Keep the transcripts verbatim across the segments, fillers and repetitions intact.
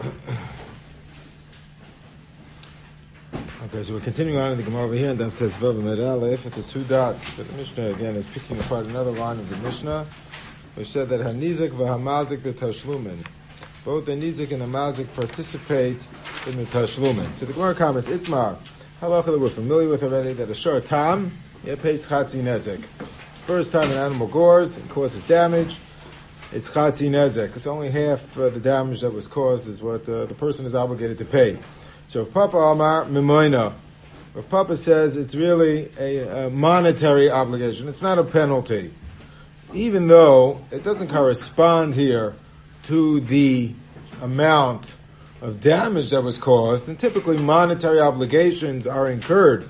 Okay, so we're continuing on in the Gemara over here, and Daf Tesvav Amud Aleph at the two dots. But the Mishnah again is picking apart another line of the Mishnah, which said that Hanizik v'Hamazik the Tashlumin, both the Nizik and the Mazik participate in the Tashlumin. So the Gemara comments, Itmar, halacha that we're familiar with already, that a shor tam it pays chatzi nezek. First time an animal gores and causes damage, it's chatzi nezek. It's only half uh, the damage that was caused is what uh, the person is obligated to pay. So if Papa Amar Mimoina, if Papa says it's really a, a monetary obligation, it's not a penalty, even though it doesn't correspond here to the amount of damage that was caused, and typically monetary obligations are incurred,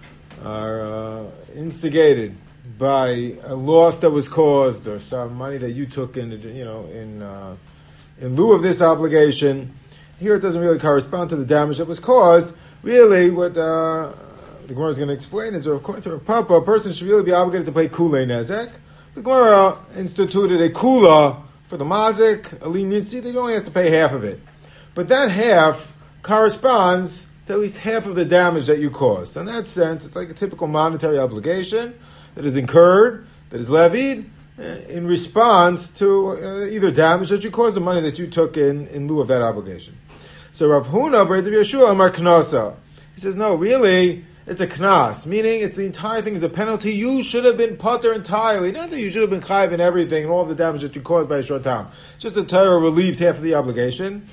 are uh, instigated by a loss that was caused or some money that you took in, you know, in uh, in lieu of this obligation. Here it doesn't really correspond to the damage that was caused. Really, what uh, the Gemara is going to explain is that according to Rav Papa, a person should really be obligated to pay kulei nezek. The Gemara instituted a kula for the mazik, a leniency, that he only has to pay half of it. But that half corresponds to at least half of the damage that you caused. So in that sense, it's like a typical monetary obligation that is incurred, that is levied, in response to uh, either damage that you caused or money that you took in, in lieu of that obligation. So Rav Huna, B'rei Yeshua, Amar Knasa. He says, no, really, it's a knas, meaning it's the entire thing is a penalty. You should have been putter entirely. Not that you should have been chayiv in everything and all of the damage that you caused by a short time. Just the Torah relieved half of the obligation.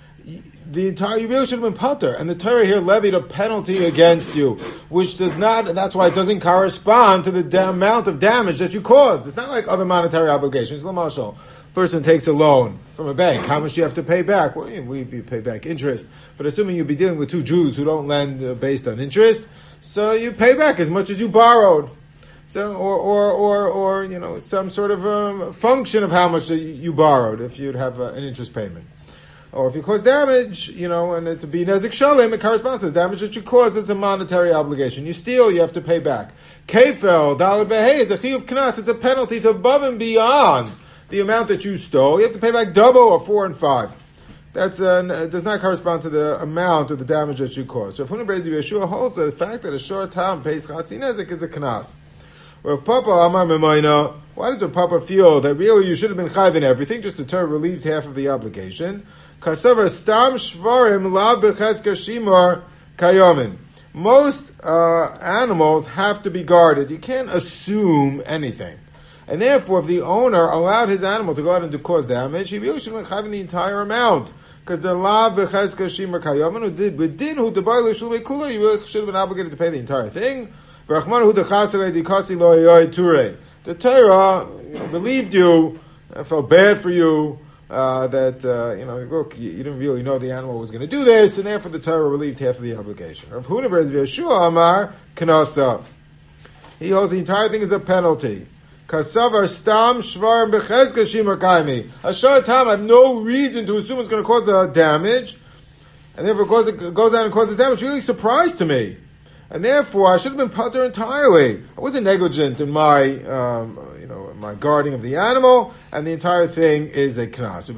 The entire, you really should have been putter. And the Torah here levied a penalty against you, which does not, and that's why it doesn't correspond to the da- amount of damage that you caused. It's not like other monetary obligations. L'mashal, person takes a loan from a bank. How much do you have to pay back? Well, we pay back interest. But assuming you'd be dealing with two Jews who don't lend uh, based on interest, so you pay back as much as you borrowed. So, or, or, or, or you know, some sort of um, function of how much you borrowed if you'd have uh, an interest payment. Or if you cause damage, you know, and it's a be nezik shalim, it corresponds to the damage that you caused. It's a monetary obligation. You steal, you have to pay back. Kefel, dalad vehei, is a chiyuv knas. It's a penalty to above and beyond the amount that you stole. You have to pay back double or four and five. That's uh, it does not correspond to the amount of the damage that you caused. So if B'rei Yeshua holds the fact that a short time pays chatzi nezek is a knas. Or if Papa Amar Mimoina, why does Papa feel that really you should have been chayiv in everything? Just the Torah relieved half of the obligation. Kasavar stam shvarim la b'chezka shimar kayomin. Most uh, animals have to be guarded. You can't assume anything. And therefore, if the owner allowed his animal to go out and to cause damage, he really should have been having the entire amount. Because the la b'chezka shimar kayomin, who did within who debar l'shulei kula, you really should have been obligated to pay the entire thing. V'rachman hu dechasei dikasi lo yoy ture. The Torah you know, relieved you, uh, felt bad for you. Uh, that, uh, you know, look, you, you didn't really know the animal was going to do this, and therefore the Torah relieved half of the obligation. Rav Huna B'rei Yeshua Amar Knasa. He holds the entire thing is a penalty. Kasavar stam shvarim b'chezka shimar kaimi. A short time, I have no reason to assume it's going to cause a damage, and therefore it goes, it goes out and causes damage. Really surprised to me. And therefore, I should have been putter entirely. I wasn't negligent in my, um, you know, my guarding of the animal, and the entire thing is a knas.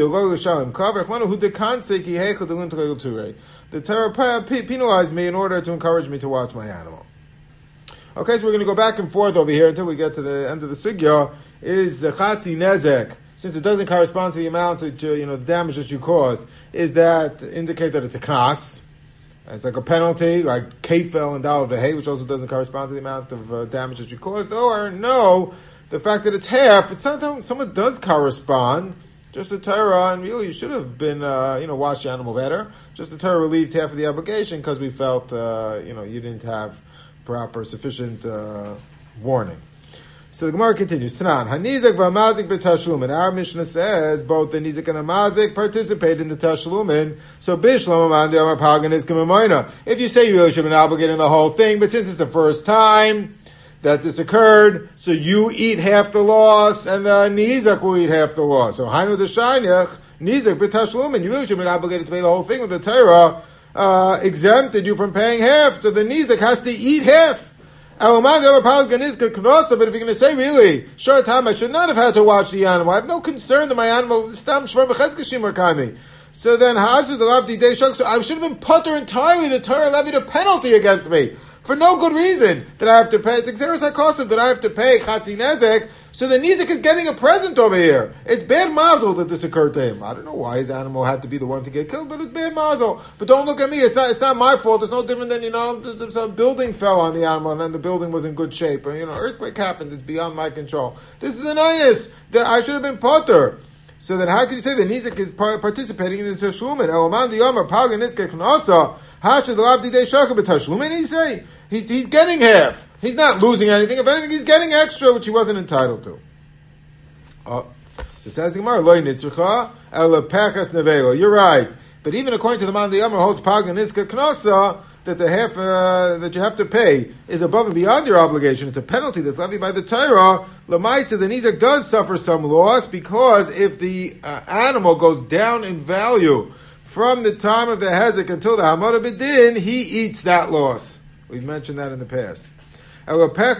The Torah penalized me in order to encourage me to watch my animal. Okay, so we're going to go back and forth over here until we get to the end of the sugya. Is the chatzi nezek, since it doesn't correspond to the amount of, you know, the damage that you caused, is that indicate that it's a knas? It's like a penalty, like kefel and dal v'hei, which also doesn't correspond to the amount of uh, damage that you caused. Or no, the fact that it's half, it's not someone does correspond. Just the Torah, and really you should have been, uh, you know, watched the animal better. Just the Torah relieved half of the obligation because we felt, uh, you know, you didn't have proper, sufficient uh, warning. So the Gemara continues. Tanan, Hanizak v'amazik b'tashlumin. Our Mishnah says both the Nizik and the Mazik participate in the tashlumin. So bishlam amandi amar pagan is k'mamoina. If you say you really should have been obligated in the whole thing, but since it's the first time that this occurred, so you eat half the loss, and the Nizak will eat half the loss. So hainu d'shaynych Nizik b'tashlumin. You really should have been obligated to pay the whole thing with the Torah uh, exempted you from paying half. So the Nizak has to eat half. But if you're going to say, really, short time, I should not have had to watch the animal. I have no concern that my animal, so So then, Hashad Lavdi Day Shuk. So I should have been putter entirely. The Torah levied a penalty against me for no good reason that I have to pay. It's Xeris HaKosav that I have to pay Chatzi Nezek. So the Nizek is getting a present over here. It's bad mazel that this occurred to him. I don't know why his animal had to be the one to get killed, but it's bad mazel. But don't look at me. It's not. It's not my fault. It's no different than, you know, some building fell on the animal and then the building was in good shape. Or, you know, earthquake happened. It's beyond my control. This is an inus that I should have been potter. So then, how can you say that Nizek is participating in the tashlumin? Elaman diyamar pagan niskek knasa hashad lavdi day shaka b'tashlumin. He say he's he's getting half. He's not losing anything. If anything, he's getting extra, which he wasn't entitled to. Oh. So says Gemara, Loi nitzrucha ela pechas nevelo. You're right, but even according to the man the Yamar holds pagan niska knasa that the half uh, that you have to pay is above and beyond your obligation. It's a penalty that's levied by the Torah. Lamaisa, the nizak does suffer some loss because if the uh, animal goes down in value from the time of the hezek until the hamad b'din, he eats that loss. We've mentioned that in the past. Don't tell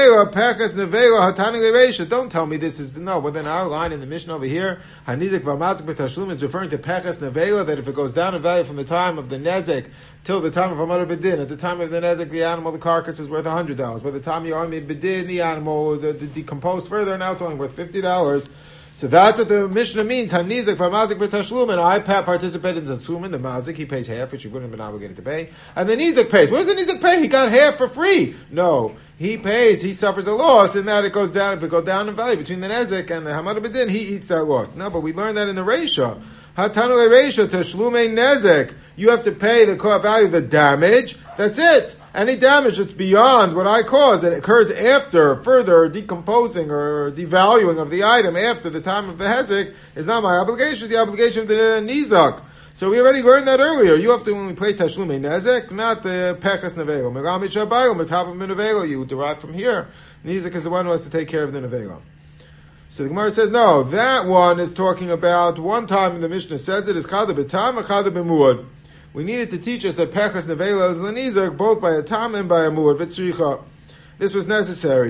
me this is no. Well, then our line in the Mishnah over here, Hanizik v'mazik b'tashlum, is referring to pechas nevela, that if it goes down in value from the time of the nezek till the time of Hamad B'din, at the time of the nezek, the animal, the carcass is worth a hundred dollars. By the time you are made B'din, the animal the, the decomposed further, now it's only worth fifty dollars. So that's what the Mishnah means. Hanizik v'mazik b'tashlum, and I participated in the tzumin. The mazik, he pays half, which he wouldn't have been obligated to pay, and the nizak pays. What does the nizak pay? He got half for free. No, he pays. He suffers a loss, and that it goes down. If it goes down in value between the nezek and the hamad b'din, he eats that loss. No, but we learned that in the reisha. Hatanu reisha tashlume nezek. You have to pay the value of the damage. That's it. Any damage that's beyond what I caused, that occurs after further decomposing or devaluing of the item after the time of the hezek, is not my obligation. It's the obligation of the nizak. So we already learned that earlier. You have to only pay tashlume nezek, not the pechas nevelo. Megami shabayim metapim nevelo. You derive from here. Nizak is the one who has to take care of the nevelo. So the Gemara says, no, that one is talking about one time in the Mishnah says it is chada b'tam and chada b'muad. We needed to teach us that pechas nevela is lenizak both by a tam and by a muad v'tzricha. This was necessary.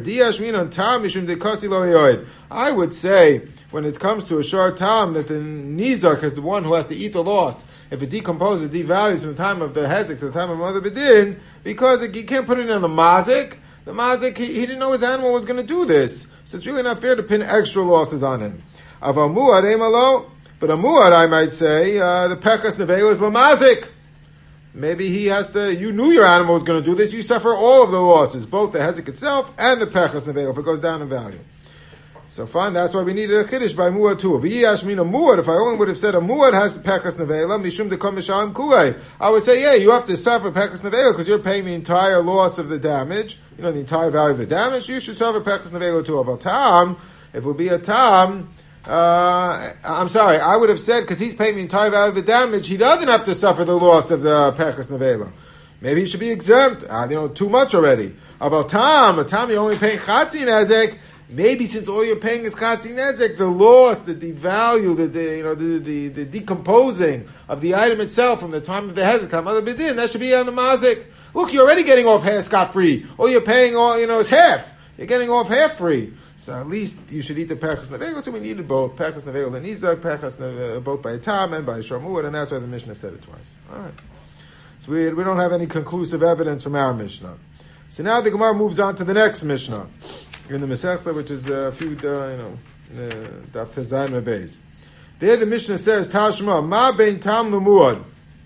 I would say when it comes to a short tam that the nizak is the one who has to eat the loss. If it decomposes, devalues from the time of the hezek to the time of mother bedin, because it, you can't put it in the mazik. The mazik he, he didn't know his animal was going to do this, so it's really not fair to pin extra losses on him. Av a muad emalo, but a muad I might say uh, the pechas nevela is lamazik. Maybe he has to, you knew your animal was going to do this, you suffer all of the losses, both the hezek itself and the pechas nevela, if it goes down in value. So fine, that's why we needed a chiddush by muad too. V'yashmin a muad, if I only would have said a muad has the pechas nevela, mishum dekom mishalim kulei, I would say, yeah, you have to suffer pechas nevela because you're paying the entire loss of the damage, you know, the entire value of the damage, you should suffer pechas nevela too. Of a tam, if it would be a tam, Uh, I'm sorry, I would have said, because he's paying the entire value of the damage, he doesn't have to suffer the loss of the pechas nevela. Maybe he should be exempt. Uh, you know, too much already. About tam, a tam you're only paying chatzi nezek. Maybe since all you're paying is chatzi nezek, the loss, the devalue, the, the you know the, the, the decomposing of the item itself from the time of the hezek, mother bedin, that should be on the mazik. Look, you're already getting off half scot free. All you're paying, all you know, is half. You're getting off half free. So at least you should eat the pechas nevela. So we needed both pechas nevela and nizak, pechas nevela, both by a tam and by a sharmuad, and that's why the Mishnah said it twice. All right. So we we don't have any conclusive evidence from our Mishnah. So now the Gemara moves on to the next Mishnah in the Masechta, which is a few, uh, you know, Daf Tezayin Beis. There the Mishnah says, Tashma ma bein tam lumuad.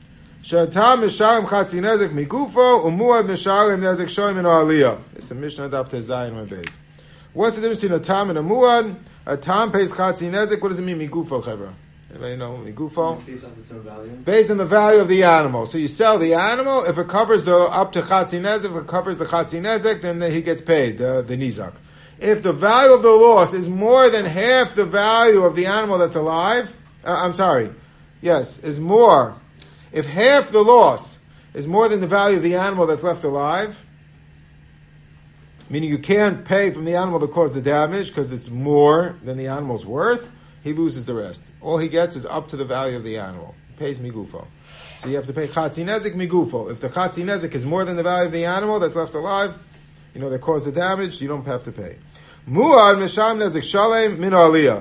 Shatam misharim chatzi nezek migufo umuad misharim nezek shoyim in aliyah. It's a Mishnah Daf Tezayin Beis. What's the difference between a tam and a muad? A tam pays chatzi nezek. What does it mean, migufo, chevra? Anybody know migufo? Based on the value. Based on the value of the animal. So you sell the animal. If it covers the up to chatzi nezek, if it covers the chatzi nezek, then he gets paid the the nizak. If the value of the loss is more than half the value of the animal that's alive, uh, I'm sorry, yes, is more. If half the loss is more than the value of the animal that's left alive, meaning you can't pay from the animal that caused the damage because it's more than the animal's worth, he loses the rest. All he gets is up to the value of the animal. He pays migufo. So you have to pay chatzi nezek migufo. If the chatzi nezek is more than the value of the animal that's left alive, you know, that caused the damage, you don't have to pay. Muad misham nezek shalem min aliyah.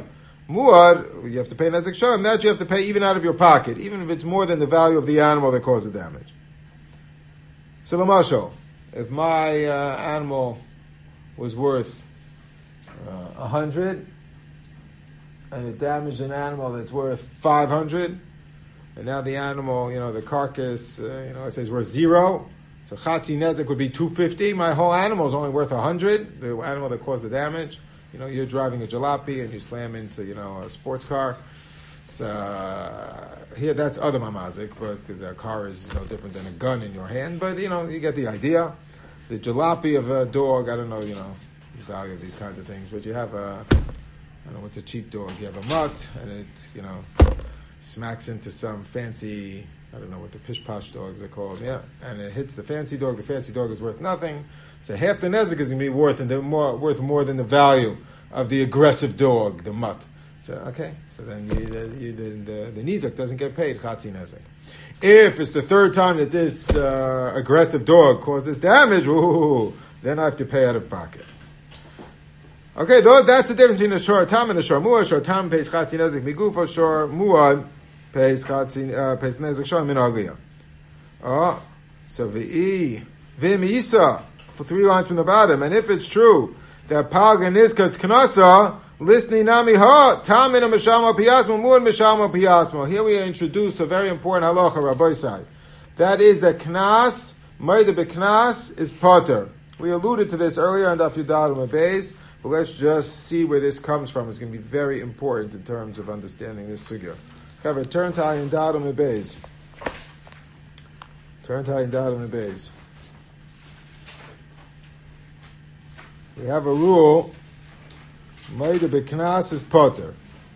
Muad, you have to pay nezek shalom. That you have to pay even out of your pocket, even if it's more than the value of the animal that caused the damage. So, l'mashal, if my uh, animal was worth a uh, hundred, and it damaged an animal that's worth five hundred, and now the animal, you know, the carcass, uh, you know, it says worth zero. So chatzi nezek would be two fifty. My whole animal is only worth a hundred. The animal that caused the damage. You know, you're driving a jalopy and you slam into, you know, a sports car. So uh, here, that's other mamazik, but because a car is no different than a gun in your hand. But you know, you get the idea. The jalopy of a dog, I don't know, you know, the value of these kinds of things, but you have a, I don't know what's a cheap dog. You have a mutt, and it, you know, smacks into some fancy, I don't know what the pish-posh dogs are called, yeah, and it hits the fancy dog. The fancy dog is worth nothing. So half the nezek is going to be worth, and more, worth more than the value of the aggressive dog, the mutt. So, okay, so then you, you, the, the, the nizak doesn't get paid, chatzi nezek. If it's the third time that this uh, aggressive dog causes damage, ooh, then I have to pay out of pocket. Okay, though, that's the difference between a shor tam and a shor muad. Shor tam pays chatzi nezek migufo, shor muad pays chatzi uh, pays nezek shor min aliyah. Oh, so v'i v'im isa for three lines from the bottom, and if it's true that pagan is because knasa listening nami ha tam in a mishama piyasmo muad mishama piyasmo. Here we are introduced to a very important halacha, Rabbi side. That is that knas ma'ida beknas is poter. We alluded to this earlier in Daf Yudal Mabeis. But let's just see where this comes from. It's going to be very important in terms of understanding this figure. However, turn to Ayin Dadam and Beis. Turn to Ayin Dadam and Beis. We have a rule. Maida Beknas is Potter.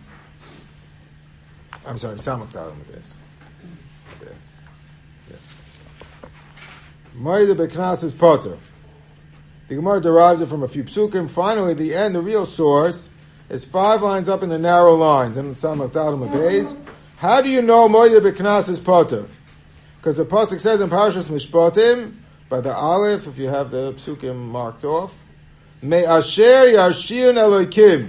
I'm sorry, Samach Dadam and Beis. Okay. Yes. Maida Beknas is Potter. The Gemara derives it from a few psukim. Finally, at the end, the real source is five lines up in the narrow lines. And how do you know Moed B'Knas is Poter? Because the pasuk says in Parashas Mishpatim, by the Aleph, if you have the psukim marked off, Me Asher Yashin Elokim.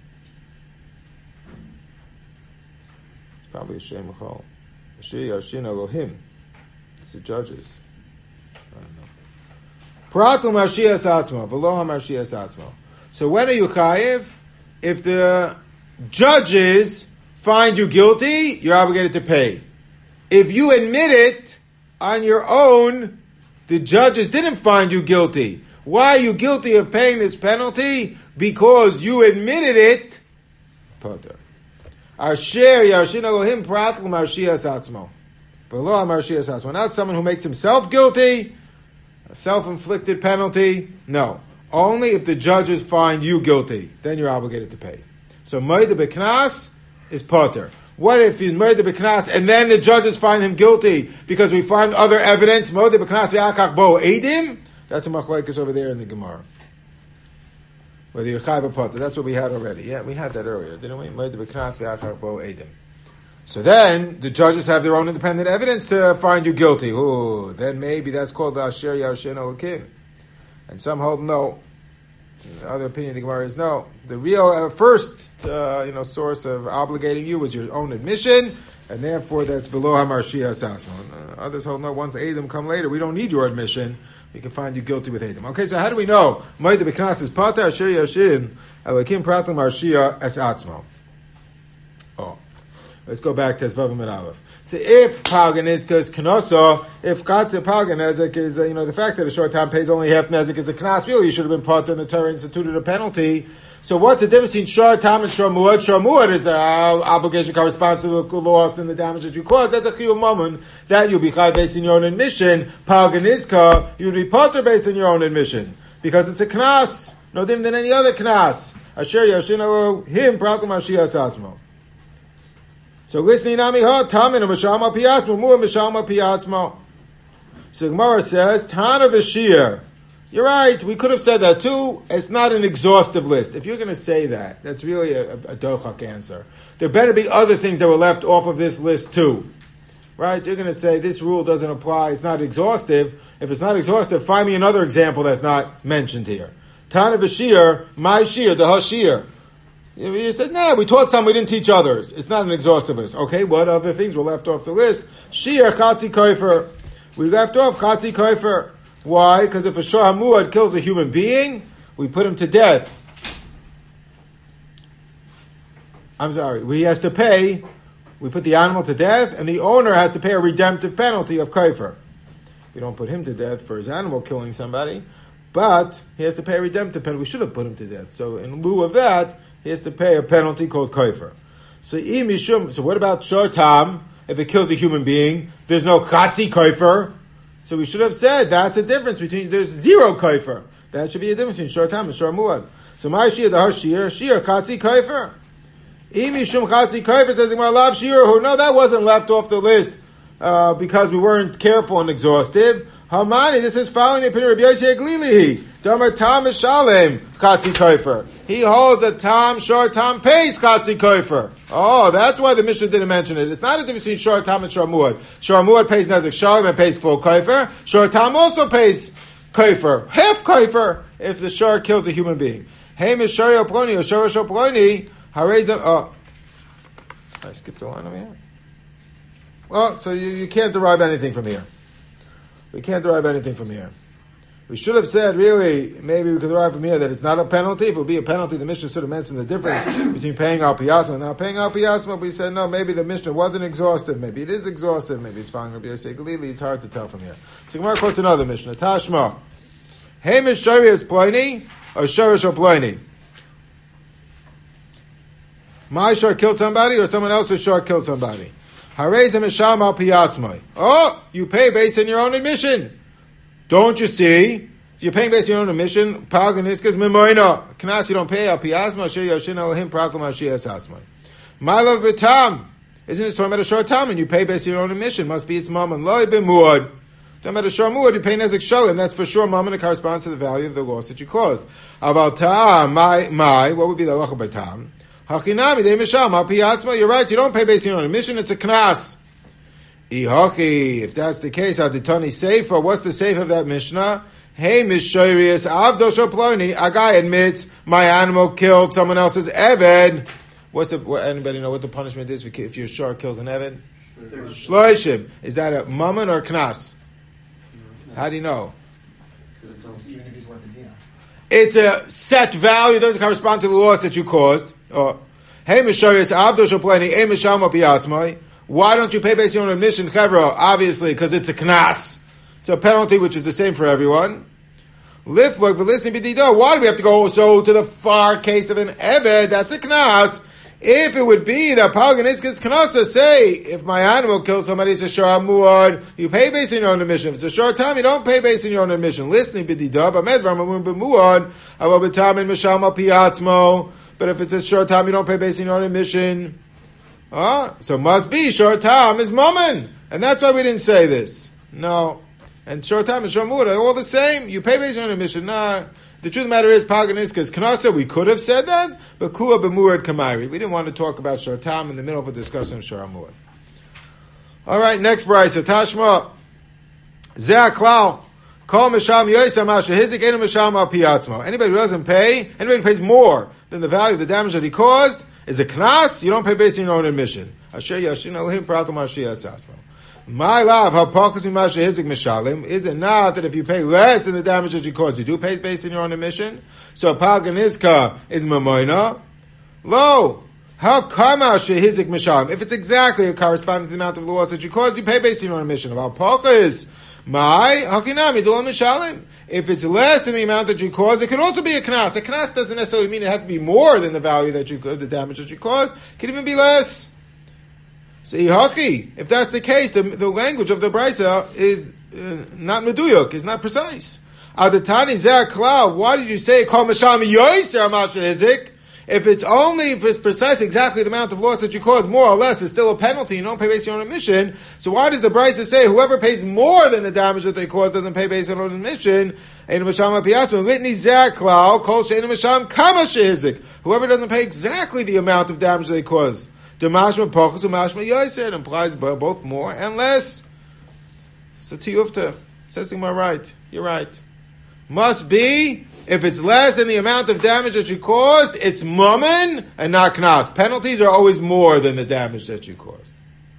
It's probably a Shem Chol. Asher Yashin Elohim. It's the judges. I don't know. Pratul Marshias Atzmo, V'lo Marshias Atzmo. So when are you chayiv? If the judges find you guilty, you're obligated to pay. If you admit it on your own, the judges didn't find you guilty. Why are you guilty of paying this penalty? Because you admitted it. Poter. Asher Yashin Elohim Pratul Marshias Atzmo. V'lo Marshias Atzmo. Not someone who makes himself guilty. A self-inflicted penalty? No. Only if the judges find you guilty, then you're obligated to pay. So Moed B'Knas is Poter. What if he's Moed B'Knas and then the judges find him guilty because we find other evidence? Moed B'Knas v'Akach Bo Eidim? That's a machlokes over there in the Gemara. Whether you're Chayv or Poter. That's what we had already. Yeah, we had that earlier, didn't we? Moed B'Knas v'Akach Bo Eidim. So then, the judges have their own independent evidence to find you guilty. Ooh, then maybe that's called the Asher Yashin Elokim. And some hold no. The other opinion of the Gemara is no. The real uh, first, uh, you know, source of obligating you was your own admission, and therefore that's V'lo HaMarshiach Sasmon. Uh, others hold no. Once Edom come later, we don't need your admission. We can find you guilty with Edom. Okay, so how do we know? Moed B'Knas is Pata Asher Yashin Elokim Pratul Marshiach Es Atzmo. Oh. Let's go back to Zvavim and Aleph. So if Pagan is because Knosso, if Katze Pagan Nezek is, uh, you know, the fact that a short time pays only half Nezek is a Knas, really you should have been part in the Torah instituted a penalty. So what's the difference between short time and short muad? Short muad is an uh, obligation corresponds to the loss and the damage that you caused. That's a chiyuv mammon that you'll be chai based on your own admission. Pagan Izka, you'd be potter based on your own admission because it's a Knas, no different than any other Knas. Asher Yashin Elohim Pratul Marshiach Sasmo. So listening nami ha tamin mishama piyasmo mu mishama piyasmo. So Gemara says Tana v'shir. You're right. We could have said that too. It's not an exhaustive list. If you're going to say that, that's really a, a, a dochak answer. There better be other things that were left off of this list too, right? You're going to say this rule doesn't apply. It's not exhaustive. If it's not exhaustive, find me another example that's not mentioned here. Tana v'shir, my shir, the hashir. You said, nah, we taught some, we didn't teach others. It's not an exhaustive list. Okay, what other things were left off the list? Shir Chatzi Koifer. We left off Chatzi Koifer. Why? Because if a Shor HaMuad kills a human being, we put him to death. I'm sorry, he has to pay, we put the animal to death, and the owner has to pay a redemptive penalty of Koifer. We don't put him to death for his animal killing somebody, but he has to pay a redemptive penalty. We should have put him to death. So in lieu of that, he has to pay a penalty called Koifer. So, so what about Shor Tam? If it kills a human being, there's no Chatzi Koifer. So we should have said that's a difference between, there's zero Koifer. That should be a difference between Shor Tam and Shor Muad. So my Shir, the Shir, Shir Chatzi Koifer. Imi Shum Chatzi Koifer says, no, that wasn't left off the list uh, because we weren't careful and exhaustive. Hamani, this is following the opinion of Rabbi Yossi Aglilihi. Damar Tam Shalem Chatzi Koifer. He holds a Tam, Shor Tam pays Chatzi Koifer. Oh, that's why the Mishnah didn't mention it. It's not a difference between Shor Tam and Shor Muad. Shor Muad pays Nezek Shalem and pays full Koifer. Shor Tam also pays Koifer, half Koifer, if the Shor kills a human being. Hey, Mishari Oploni, or Shor Oploni, Harezam, oh, I skipped a line over here. Well, so you, you can't derive anything from here. We can't derive anything from here. We should have said, really, maybe we could derive from here that it's not a penalty. If it would be a penalty, the Mishnah should have mentioned the difference between paying al piyasma and not paying al piyasma. But we said, no, maybe the Mishnah wasn't exhaustive. Maybe it is exhaustive. Maybe it's following Rabbi Yossi Galili. It's hard to tell from here. So Gemara quotes another Mishnah. Tashma. Hamish Sharius Ploini or Sharish or Ploini? My shor killed somebody or someone else's shor killed somebody. Harezim Misham al piyasma. Oh, you pay based on your own admission. Don't you see? If you're paying based on your own admission, Paganiskas Mimoina. Knas, you don't pay al piyasma, Shir Yoshin Elohim, Praklam Ashiyas Asmai. My love betam. Isn't it talking about a shor tam and you pay based on your own admission? Must be its mom and loy b'muad. Talking about a shor muad, you pay nezek sholim. That's for sure mom and it corresponds to the value of the loss that you caused. About tam, my, my, what would be the halacha betam? Hachinami de misham al piyatzma. You're right. You don't pay based on your own admission. It's a knas. Ihochi. If that's the case, aditani seifa. What's the seifa of that mishnah? Hey, mishayrius avdosh oploni. A guy admits my animal killed someone else's eved. What's the? What, anybody know what the punishment is if your shor kills an eved? Shloishim. Is that a mammon or knas? How do you know? Even if he's worth the deal. It's a set value. It doesn't correspond to the loss that you caused. Oh, hey, Misharius Avdosh Opleni, hey, Mishama Piyasmai. Why don't you pay based on your own admission, Chevro? Obviously, because it's a knas. It's a penalty which is the same for everyone. Liflok, for listening b'dido. Why do we have to go so to the far case of an eved? That's a knas. If it would be that Palganiskas Knasa say, if my animal kills somebody, it's a shor muad, you pay based on your own admission. If it's a shor tam, you don't pay based on your own admission. Listening b'dido, but medvar mamun b'muad, avo b'tam in mishama piyatzmo. But if it's a shor tam, you don't pay based on your own admission. Ah, so must be shor tam is mammon. And that's why we didn't say this. No. And shor tam and shor muad are all the same. You pay based on your own admission. Nah. The truth of the matter is, Paganiskas Knasa, we could have said that, but Kua b'muad kamairi. We didn't want to talk about shor tam in the middle of a discussion of shor muad. All right, next brisa. Tashma. Zeh klal. Kol misham yoisam asher hizik enu misham al piyatzmo. Anybody who doesn't pay, anybody who pays more than the value of the damage that he caused, is a knas. You don't pay based on your own admission. Asher yashin elohim pratom ashiyas asmo. My love, how pakas mimashe hizik mishalim. Is it not that if you pay less than the damage that you caused, you do pay based on your own admission? So paganizka is mamoina. Lo, how kamash hizik mishalim? If it's exactly corresponding to the amount of the loss that you caused, you pay based on your own admission. About pakas. My hakinami dulam mishalim. If it's less than the amount that you caused, it can also be a knas. A knas doesn't necessarily mean it has to be more than the value that you the damage that you caused. It can even be less. So haki. If that's the case, the, the language of the brisa is uh, not meduyuk. It's not precise. Adatani zeh klal. Why did you say kol misham yoiser amasher hizik? If it's only, if it's precise exactly the amount of loss that you caused, more or less, is still a penalty. You don't pay based on your own admission. So why does the brisa say whoever pays more than the damage that they caused doesn't pay based on their own admission? Whoever doesn't pay exactly the amount of damage they caused. It implies both more and less. So tiyufta, says my right. You're right. Must be If it's less than the amount of damage that you caused, it's mammon and not knas. Penalties are always more than the damage that you caused.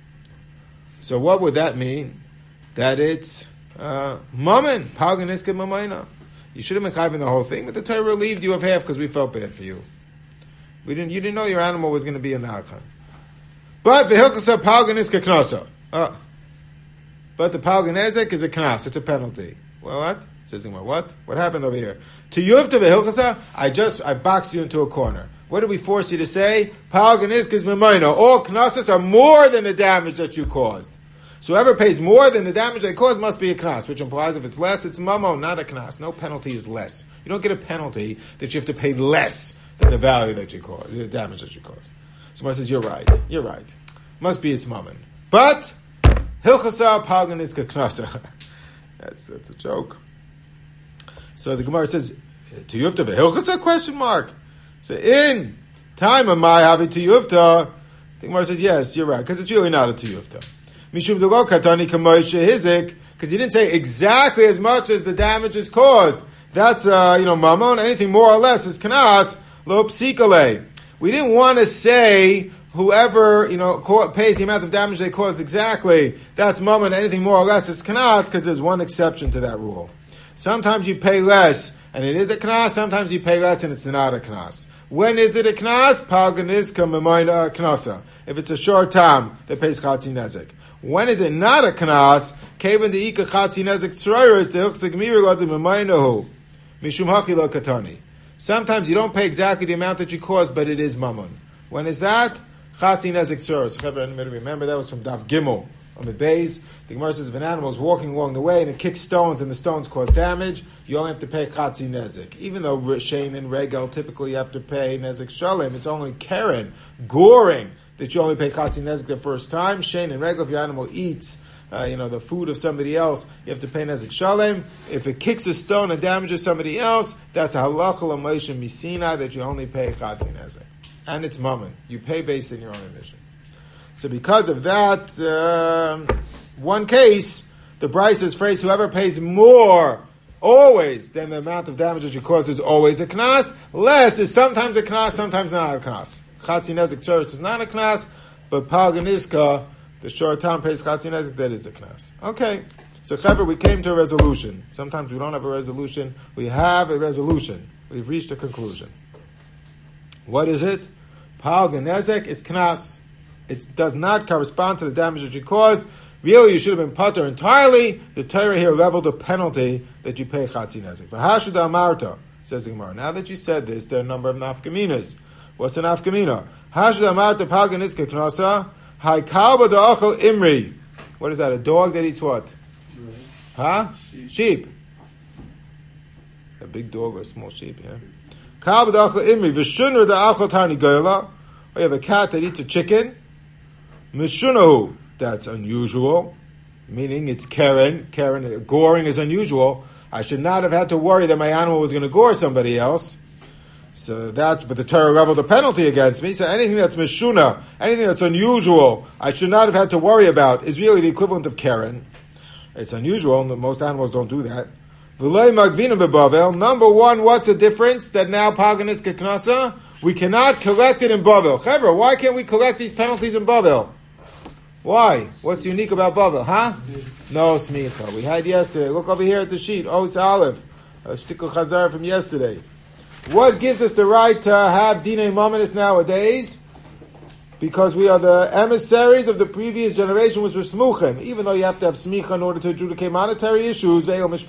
So what would that mean? That it's uh, mammon, paganiska mamayna. You should have been chayvin the whole thing, but the Torah relieved you of half because we felt bad for you. We didn't. You didn't know your animal was going to be a na'achan. But the hilchasa paganiska knasa. Uh, but the palganezek is a knas. It's a penalty. Well, what? Says Gemara, what? What happened over here? To yuvta v'hilchasa, I just, I boxed you into a corner. What did we force you to say? Palganisk is memayna. All knasas are more than the damage that you caused. So whoever pays more than the damage they caused must be a knas, which implies if it's less, it's mamo, not a knas. No penalty is less. You don't get a penalty that you have to pay less than the value that you caused, the damage that you caused. Somebody says, you're right, you're right. Must be it's mammon. But, hilchasa palganisk knasa. That's, that's a joke. So the Gemara says, to yufta v'hilchasa, question mark. So in time of my havi to yufta, the Gemara says, yes, you're right, because it's really not a to yufta. Mishum dugo katani kamoishe hizik, because he didn't say exactly as much as the damage is caused. That's, uh, you know, mammon, anything more or less is kanas, lo psikale. We didn't want to say whoever, you know, pays the amount of damage they caused exactly, that's mammon, anything more or less is kanas, because there's one exception to that rule. Sometimes you pay less, and it is a knas. Sometimes you pay less, and it's not a knas. When is it a knas? Palganizka memayna knasa. If it's a short time, that pays chatzi nezek. When is it not a knas? Kevin the ika chatzi nezek tzroiris the hilchsek mirigod the memaynahu mishum hachilo katani. Sometimes you don't pay exactly the amount that you caused, but it is mammon. When is that? Chatzi nezek tzroiris. Remember that was from Daf Gimel. On the base, the Gemara says if an animal is walking along the way and it kicks stones and the stones cause damage, you only have to pay chatzi nezek. Even though Shane and Regel typically you have to pay nezek shalem, it's only Karen, goring, that you only pay chatzi nezek the first time. Shane and Regel, if your animal eats, uh, you know, the food of somebody else, you have to pay nezek shalem. If it kicks a stone and damages somebody else, that's a halacha l'moshe misina that you only pay chatzi nezek, and it's mammon. You pay based on your own admission. So because of that, uh, one case, the Bryce is phrased, whoever pays more always than the amount of damage that you caused is always a knas. Less is sometimes a knas, sometimes not a knas. Chatzi nezek tzorich is not a knas, but palganiska, the short time pays chatzi nezek, that is a knas. Okay, so Chaver, we came to a resolution. Sometimes we don't have a resolution. We have a resolution. We've reached a conclusion. What is it? Palganezek is knas. It does not correspond to the damage that you caused. Really, you should have been putter entirely. The Torah here leveled a penalty that you pay chatzi nezek. V'hashud amarta, says the Gemara. Now that you said this, there are a number of nafkaminas. What's an nafkamina? Hashud amarta palganiska knasa, haikal b'da'achol imri. What is that, a dog that eats what? Right. Huh? Sheep. sheep. A big dog or a small sheep, yeah. Kal b'da'achol imri, v'shunra da'achol tani goyla. Or you have a cat that eats a chicken. Mishunahu, that's unusual, meaning it's Karen. Karen, goring is unusual. I should not have had to worry that my animal was going to gore somebody else. So that's, but the Torah leveled a penalty against me. So anything that's Mishuna, anything that's unusual, I should not have had to worry about, is really the equivalent of Karen. It's unusual, most animals don't do that. Number one, what's the difference that now Paganis Knasa? We cannot collect it in Bavel. Chevra, why can't we collect these penalties in Bavel? Why? What's unique about Bavel? Huh? No smicha. We had yesterday. Look over here at the sheet. Oh, it's Aleph. A shtikul chazar from yesterday. What gives us the right to have dinei mamonis nowadays? Because we are the emissaries of the previous generation, which were smuchim. Even though you have to have smicha in order to adjudicate monetary issues,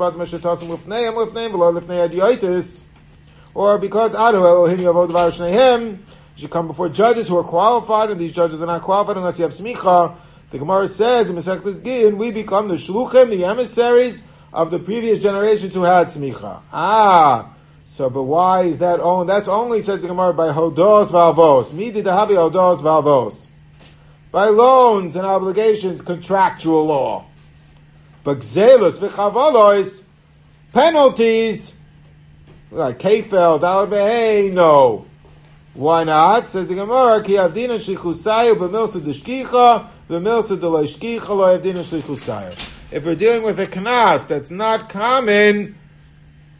or because Adu Elohim Yavod Dvar Shnehem, you should come before judges who are qualified, and these judges are not qualified unless you have smicha. The Gemara says in Masechtas Gin, we become the shluchim, the emissaries of the previous generations who had smicha. Ah, so but why is that only? That's only, says the Gemara, by hodos valvos. Midi dahavi hodos valvos. By loans and obligations, contractual law. But gzelos v'chavalois, penalties, like kefel, dalad v'hei, no. Why not? Says the Gemara, ki avdina shlichusayu b'milsa d'shkicha, b'milsa d'lo shkicha lo avdina shlichusayu. If we're dealing with a knas that's not common,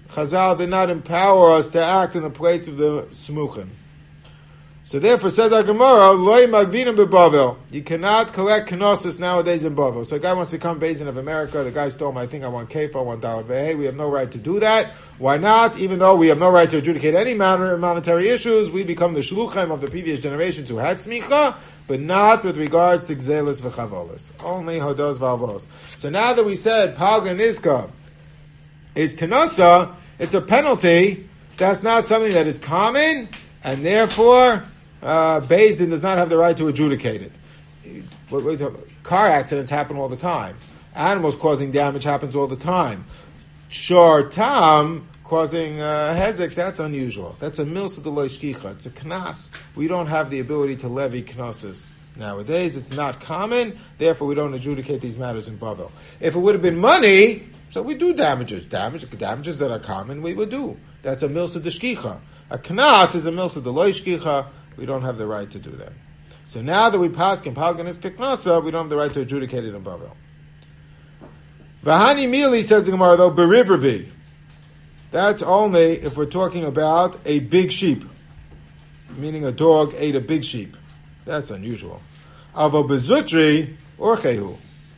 Chazal did not empower us to act in the place of the smuchim. So therefore, says our Gemara, loy magvinim beBavel. You cannot collect kenosis nowadays in Bavel. So a guy wants to come Beis Din of America. The guy stole my thing. I want kef. I want dalad ve'hei. We have no right to do that. Why not? Even though we have no right to adjudicate any matter monetary issues, we become the shluchim of the previous generations who had smicha, but not with regards to gzelis v'chavolis. Only hodos v'avos. So now that we said palga nizka is kenosa, it's a penalty. That's not something that is common, and therefore, uh, Beis Din does not have the right to adjudicate it. What, what, car accidents happen all the time. Animals causing damage happens all the time. Shor tam causing uh, hezek, that's unusual. That's a milsa de lo shkicha. It's a knas. We don't have the ability to levy knosses nowadays. It's not common. Therefore, we don't adjudicate these matters in Bavel. If it would have been money, so we do damages. Damage, damages that are common, we would do. That's a milsa de shkicha. A knas is a milsa de lo shkicha. We don't have the right to do that. So now that we pass in palganis keknasa, we don't have the right to adjudicate it in Bavel. Vahani Mili, says the Gemara, though, berivrivi. That's only if we're talking about a big sheep, meaning a dog ate a big sheep. That's unusual. Avo bezutri orchehu.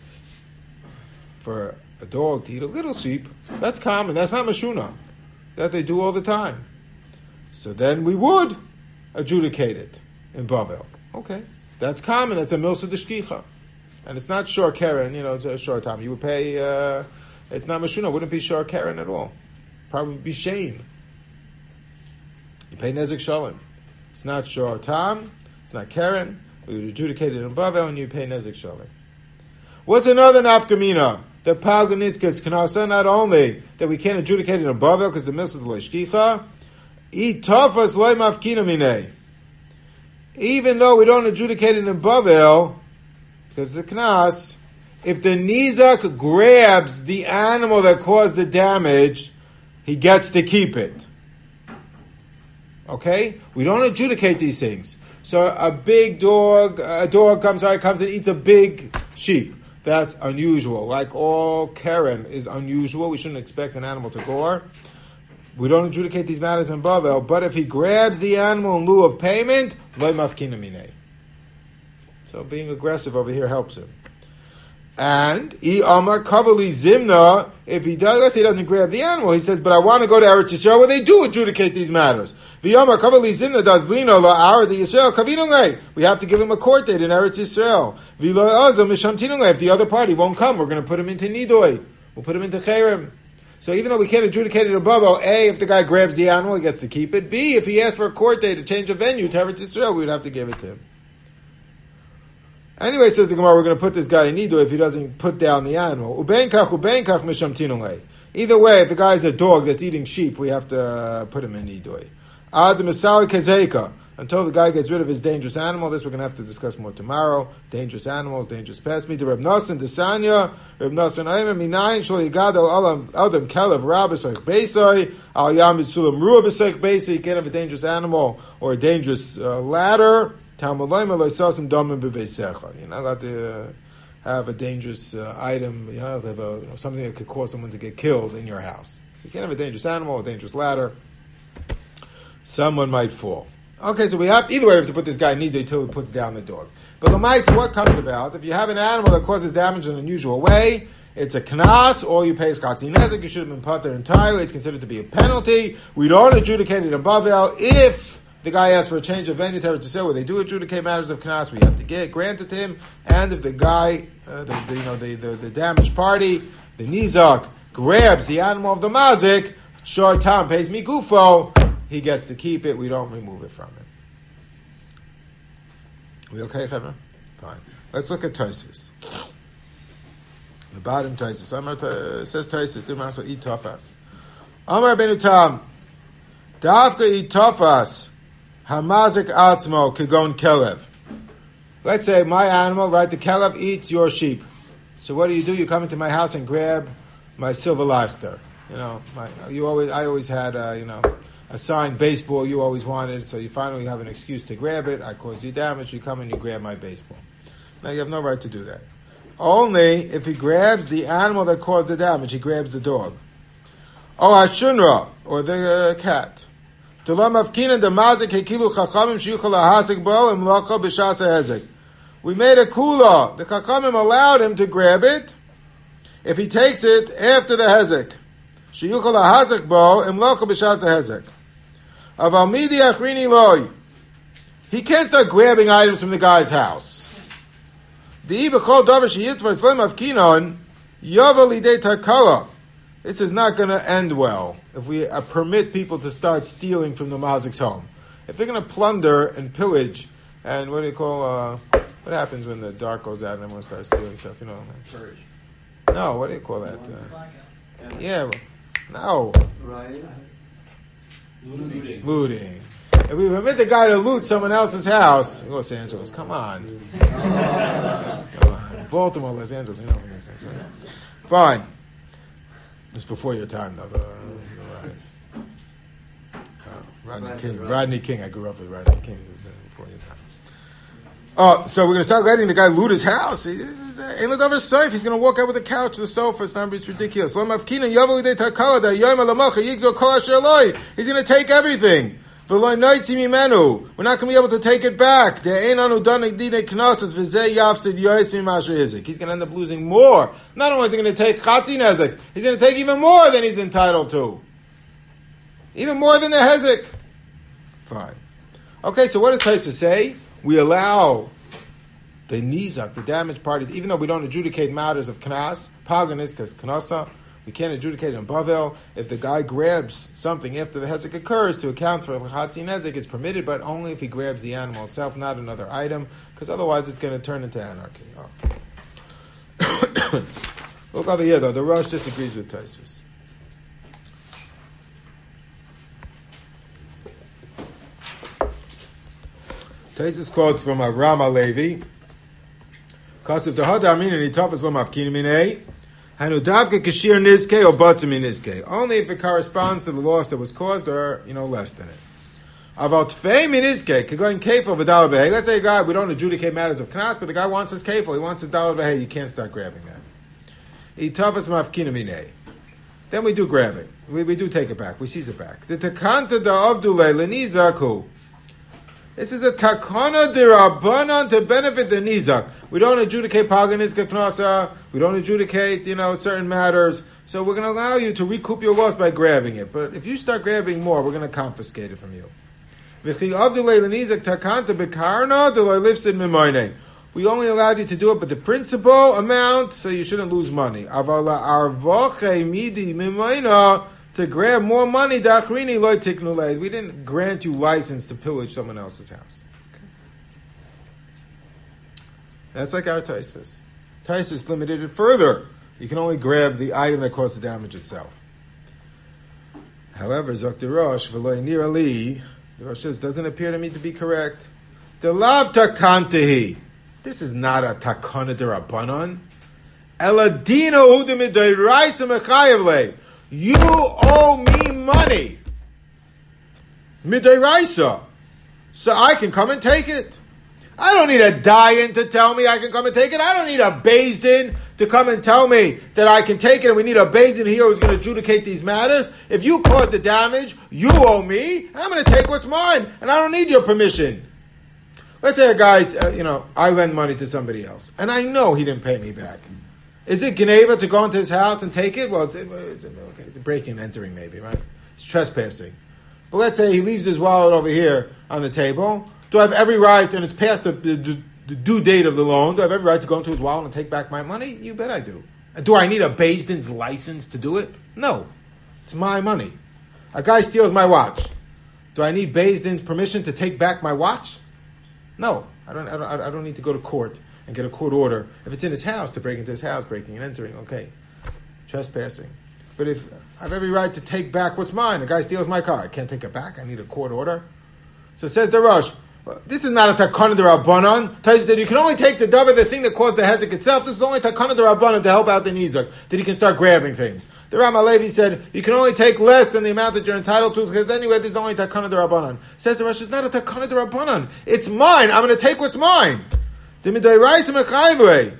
For a dog to eat a little sheep, that's common. That's not mashuna. That they do all the time. So then we would adjudicate it in Bavel. Okay. That's common. That's a milsa de shkicha. And it's not shor keren, you know, it's a shor time. You would pay, uh, it's not mashuna, it wouldn't be shor keren at all. Probably be shame. You pay nezek shalom. It's not shor tam, it's not keren. We would adjudicate it in Bavel and you pay nezek shalom. What's another nafkamina? The palganizkas can also not only that we can't adjudicate it in Bavel because the milsa de lo shkicha, eat tafas loy mafkina minei. Even though we don't adjudicate it in Bavel, because the knas, if the nizak grabs the animal that caused the damage, he gets to keep it. Okay? We don't adjudicate these things. So a big dog, a dog comes out, comes and eats a big sheep. That's unusual. Like all keren is unusual. We shouldn't expect an animal to gore. We don't adjudicate these matters in Bavel, but if he grabs the animal in lieu of payment, loy mafkina minei. So being aggressive over here helps him. And I amar kavali zimna, if he does, let's say he doesn't grab the animal, he says, but I want to go to Eretz Yisrael where they do adjudicate these matters. The amar kavali zimna does lino la our the Yisrael kavino lei. We have to give him a court date in Eretz Yisrael. V'lo azam mishamtinu lei. If the other party won't come, we're going to put him into nidoi. We'll put him into cherem. So even though we can't adjudicate it above, A, if the guy grabs the animal, he gets to keep it. B, if he asks for a court date to change a venue to Eretz Yisrael, we would have to give it to him. Anyway, says the Gemara, we're going to put this guy in nido if he doesn't put down the animal. Ubenkach, ubenkach mishamtinu lei. Either way, if the guy's a dog that's eating sheep, we have to uh, put him in nido. Ad misal kezeka. Until the guy gets rid of his dangerous animal. This we're going to have to discuss more tomorrow. Dangerous animals, dangerous pests. Me to Reb Nosson, Desanya, Reb Nosson, Ayman, Minayin, Shlo Yigado, Adam, Kelev, Rabbesoich, Beisoi, Al Yam Yitzulam, Ruah Besoich, Beisoi. You can't have a dangerous animal or a dangerous uh, ladder. You're not allowed to uh, have a dangerous uh, item. You're not allowed to have a, you know, something that could cause someone to get killed in your house. You can't have a dangerous animal, a dangerous ladder. Someone might fall. Okay, so we have either way we have to put this guy in nido until he puts down the dog. But l'maisa, what comes about if you have an animal that causes damage in an unusual way? It's a knas, or you pay skatzi nezek. You should have been put there entirely. It's considered to be a penalty. We don't adjudicate it in Bavel. If the guy asks for a change of venue to Eretz Yisrael, where they do adjudicate matters of knas, we have to get granted to him. And if the guy, uh, the, the, you know, the, the, the damaged party, the nizak, grabs the animal of the mazik, shor tam pays me gufo. He gets to keep it. We don't remove it from him. We okay, Chevra? Fine. Let's look at Tosfos. The bottom Tosfos. Amar uh, says Tosfos. Do maso eat tofas. Amar benu tam. Davka eat tofas. Hamazik atzmo kegon kelev. Let's say my animal, right? The kelev eats your sheep. So what do you do? You come into my house and grab my silver leichter. You know, my you always. I always had. Uh, you know. A signed baseball you always wanted, so you finally have an excuse to grab it. I caused you damage. You come and you grab my baseball. Now you have no right to do that. Only if he grabs the animal that caused the damage, he grabs the dog. or hashunra, or the uh, cat. Tulam avkina the mazik hekilu chachamim shiyuchal ahasik bo imlocha b'shas hezek. We made a kula. The chachamim allowed him to grab it if he takes it after the hezek. Shiyuchal ahasik bo imlocha b'shas hezek. Aval midi achrini loy. He can't start grabbing items from the guy's house. The ibachol davar sheyitzvar shlem avkinon yavel lidei takala. This is not going to end well if we uh, permit people to start stealing from the mazik's home. If they're going to plunder and pillage, and what do you call, uh, what happens when the dark goes out and everyone starts stealing stuff, you know? Purge. No, what do you call that? Uh, yeah, no. Right. Looting. Looting. If we permit the guy to loot someone else's house, Los Angeles, come on. Come on. Baltimore, Los Angeles, you know these things, right? Fine. It's before your time, though. The, the uh, Rodney King. Rodney King. I grew up with Rodney King. It was, uh, before your time. Oh, so we're going to start letting the guy loot his house. He's going to walk out with the couch, the sofa. It's not it's ridiculous. He's going to take everything. We're not going to be able to take it back. He's going to end up losing more. Not only is he going to take Chatzi Nezek, he's going to take even more than he's entitled to. Even more than the Hezek. Fine. Okay, so what does Taisa say? We allow the Nizak, the damaged party, even though we don't adjudicate matters of Knas, Pagan is because Knasa, we can't adjudicate it in Bavel. If the guy grabs something after the Hezek occurs to account for Chatzi Nezek, it's permitted, but only if he grabs the animal itself, not another item, because otherwise it's going to turn into anarchy. Oh. Look over here, though. The Rosh disagrees with Tosfos. Tosfos quotes from a Rama Levi. Because if the Hada Amin and Itafas Lo Mafkin Minei, Hanu Davke Kashir Nizke or Batzim Nizke. Only if it corresponds to the loss that was caused or, you know, less than it. About Tfei Minizke, Kagoin Kefil Vidal Vehe. Let's say a guy, we don't adjudicate matters of Knas, but the guy wants his Kefil, he wants his Dal Vehe, you can't start grabbing that. Itafas Mafkin Minei. Then we do grab it. We, we do take it back. We seize it back. The Takanta da Avdule Lenizaku. This is a takana derabanan to benefit the nizak. We don't adjudicate paganizka knasa. We don't adjudicate, you know, certain matters. So we're going to allow you to recoup your loss by grabbing it. But if you start grabbing more, we're going to confiscate it from you. We only allowed you to do it, but the principal amount, so you shouldn't lose money. To grab more money, we didn't grant you license to pillage someone else's house. Okay. That's like our Tosfos. Tosfos limited it further. You can only grab the item that caused the damage itself. However, Zok the Rosh, V'lo Ali, the Rosh says, doesn't appear to me to be correct. The lav takantehi. This is not a takana derabanan. Eladina udimidoiraisa mechayevle. You owe me money. Midoraisa. So I can come and take it. I don't need a dayan to tell me I can come and take it. I don't need a Beis Din to come and tell me that I can take it, and we need a Beis Din here who's going to adjudicate these matters. If you caused the damage, you owe me, and I'm going to take what's mine, and I don't need your permission. Let's say a guy, uh, you know, I lend money to somebody else, and I know he didn't pay me back. Is it Geneva to go into his house and take it? Well, it's, it's, okay, it's breaking and entering maybe, right? It's trespassing. But let's say he leaves his wallet over here on the table. Do I have every right, and it's past the, the, the due date of the loan, do I have every right to go into his wallet and take back my money? You bet I do. Do I need a Beis Din's license to do it? No. It's my money. A guy steals my watch. Do I need Beis Din's permission to take back my watch? No. I don't, I don't, I don't need to go to court and get a court order. If it's in his house, to break into his house, breaking and entering, okay. Trespassing. But if I have every right to take back what's mine, the guy steals my car, I can't take it back, I need a court order. So it says the Rosh, this is not a takana d'Rabbanan. Taisa said you can only take the davar, the thing that caused the hezek itself. This is only takana d'Rabbanan to help out the nizak, that he can start grabbing things. The Rama Levi said you can only take less than the amount that you're entitled to, because anyway, this is only takana d'Rabbanan. Says the Rosh, it's not a takana d'Rabbanan. It's mine. I'm going to take what's mine. The midayraisim echayvei.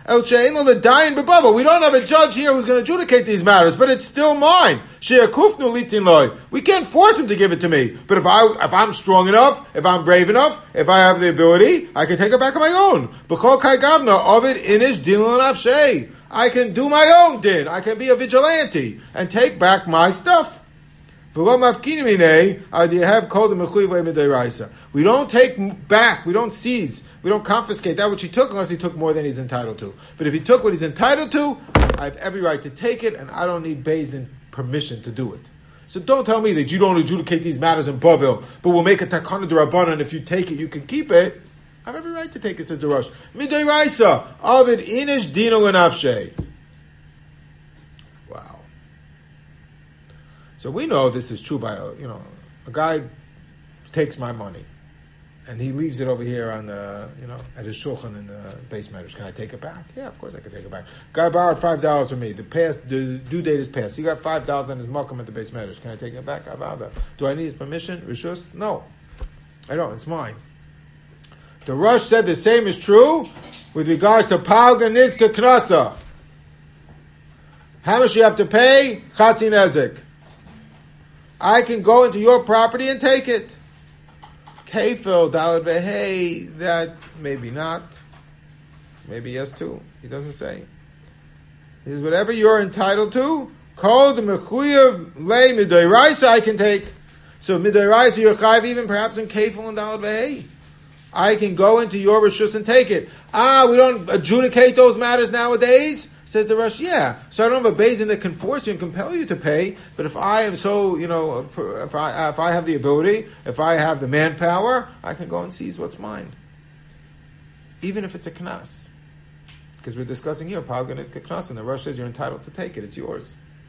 El she'ein lo l'dayin b'bava. We don't have a judge here who's going to adjudicate these matters, but it's still mine. She'akufnu litin loy. We can't force him to give it to me. But if I, if I'm strong enough, if I'm brave enough, if I have the ability, I can take it back on my own. B'chol kai gavna ovid inish din l'nafshei. I can do my own din. I can be a vigilante and take back my stuff. We don't take back, we don't seize, we don't confiscate that which he took unless he took more than he's entitled to. But if he took what he's entitled to, I have every right to take it, and I don't need Beis Din permission to do it. So don't tell me that you don't adjudicate these matters in Bavil, but we'll make a takana d'Rabbanan, and if you take it, you can keep it. I have every right to take it, says the Rosh. Midei Raisa, Avid Inish Dino Lenafshe. Wow. So we know this is true by, you know, a guy takes my money and he leaves it over here on the, you know, at his shulchan in the base matters. Can I take it back? Yeah, of course I can take it back. Guy borrowed five dollars from me. The past, the due date is passed. He got five dollars on his malkum at the base matters. Can I take it back? Avada. Do I need his permission? Rishus? No. I don't. It's mine. The Rosh said the same is true with regards to Palga Nizka Knasa. How much you have to pay? Chatzin Ezek. I can go into your property and take it. Kefil, Dalad Behei, that maybe not. Maybe yes too. He doesn't say. He says, whatever you're entitled to, Kol the Mechuyev Le Midoraisa I can take. So Midoraisa you're chayiv even perhaps in Kefil and Dalad Behei. I can go into your rishus and take it. Ah, we don't adjudicate those matters nowadays? Says the Rosh, yeah. So I don't have a Beis Din that can force you and compel you to pay, but if I am so, you know, if I if I have the ability, if I have the manpower, I can go and seize what's mine. Even if it's a knas. Because we're discussing here, Palgan is a knas, and the Rosh says you're entitled to take it, it's yours.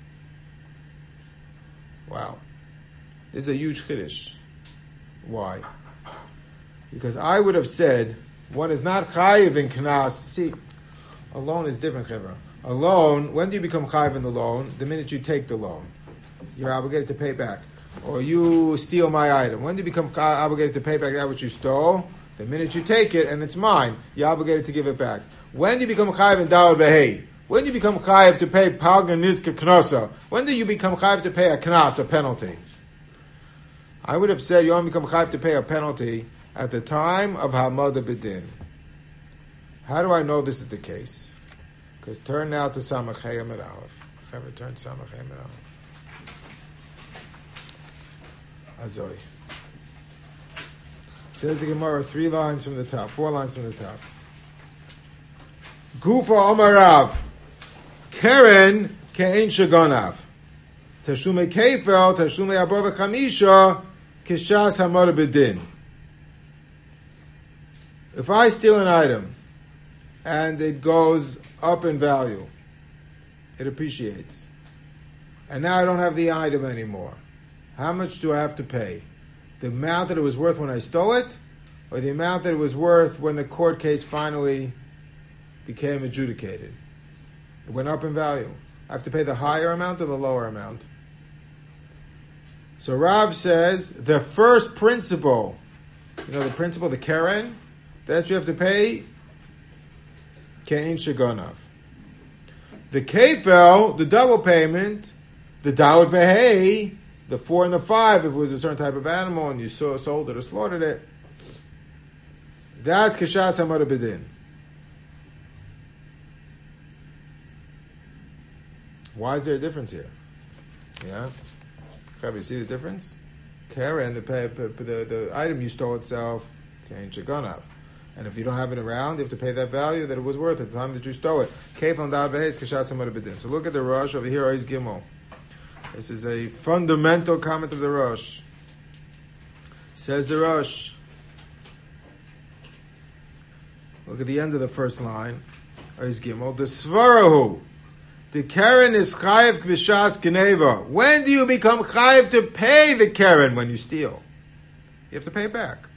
Wow. This is a huge chiddush. Why? Because I would have said, one is not chayiv in knas. See, a loan is different, chevra. A loan, when do you become chayiv in the loan? The minute you take the loan. You're obligated to pay back. Or you steal my item. When do you become obligated to pay back that which you stole? The minute you take it and it's mine, you're obligated to give it back. When do you become chayiv in Dalad Behei? When do you become chayiv to pay Palgan Nizka Knosa? When do you become chayiv to pay a knas, a penalty? I would have said you only become chayiv to pay a penalty at the time of Hamada B'Din. How do I know this is the case? Because turn now to Samach Hey Amid Aleph. If I ever turn to Samach Hey Amid Aleph. Azoi. Says the Gemara, three lines from the top, four lines from the top. Gufa Omarav. Keren Ke'en Shagonav. Tashume Kefel, Tashume Abor V'Chamisha, Kishas Hamada B'Din. If I steal an item, and it goes up in value, it appreciates, and now I don't have the item anymore, how much do I have to pay? The amount that it was worth when I stole it, or the amount that it was worth when the court case finally became adjudicated? It went up in value. I have to pay the higher amount or the lower amount? So Rav says, the first principle, you know the principle, the keren, that you have to pay Ke'en Shagonav. The Kefel, the double payment, the Dalad Vehei, the four and the five, if it was a certain type of animal and you saw, sold it or slaughtered it, that's Kishas Hamada B'Din. Why is there a difference here? Yeah? Have you see the difference? Keren, the, the, the item you stole itself, Ke'en Shagonav. And if you don't have it around, you have to pay that value that it was worth at the time that you stole it. So look at the Rosh over here, Oiz Gimel. This is a fundamental comment of the Rosh. Says the Rosh. Look at the end of the first line. Oiz Gimel. The Svarahu. The Keren is chayiv k'bishas geneva. When do you become chayiv to pay the Keren? When you steal. You have to pay it back.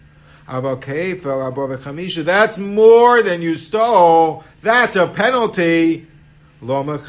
That's more than you stole. That's a penalty. You're not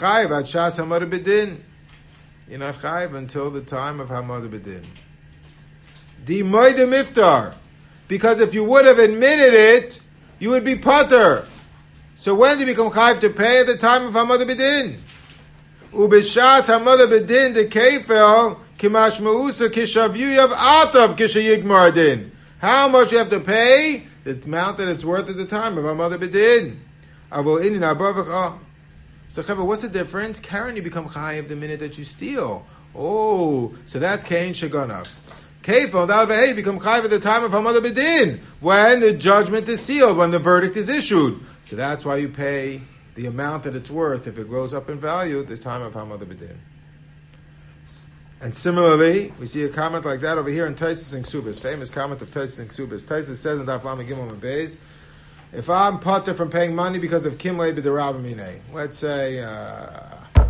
chayiv until the time of Hamada B'Din. Di moide miftar. Because if you would have admitted it, you would be pater. So when do you become chayiv to pay? At the time of Hamad B'din. Ubishas Hamad B'din de kefel kimash meusa kishavyuyav atav kishayigmar din. How much you have to pay? The amount that it's worth at the time of Hamad B'din. Avol inin abavach. So Chaver, what's the difference? Karen, you become chayiv the minute that you steal. Oh, so that's Kain Shaganav. Kefel, that way you become chayiv at the time of Hamad B'din, when the judgment is sealed, when the verdict is issued. So that's why you pay the amount that it's worth if it grows up in value at the time of Hamad B'din. And similarly, we see a comment like that over here in Taisus and Ksubis, famous comment of Taisus and Ksubis. Taisus says in Daf Lamed Gimel and Beis, if I'm potter from paying money because of Kimlei B'derabamine, let's say uh,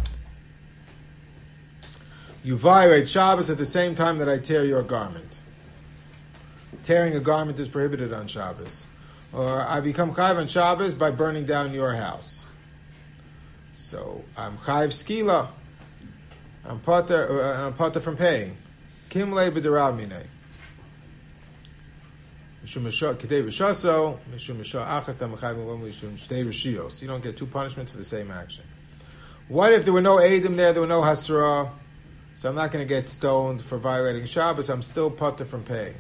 you violate Shabbos at the same time that I tear your garment. Tearing a garment is prohibited on Shabbos. Or I become chayiv on Shabbos by burning down your house. So I'm chayiv skila. I'm potter, uh, and I'm potter from paying. Kimlei b'derabamine. Mishum misha kedei rishaso, mishum misha achas tam chayiv mishum shtei rishios. You don't get two punishments for the same action. What if there were no eidim there? There were no hasra. So I'm not going to get stoned for violating Shabbos. I'm still potter from paying.